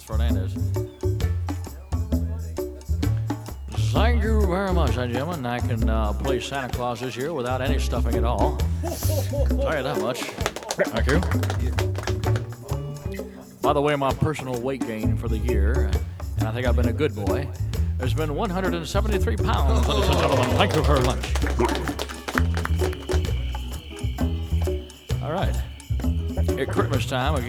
Fernandez. Thank you very much, ladies and gentlemen. I can play Santa Claus this year without any stuffing at all. Tell you that much. Thank you. By the way, my personal weight gain for the year, and I think I've been a good boy, has been 173 pounds, ladies and gentlemen. Thank you very much. All right. At Christmas time, again.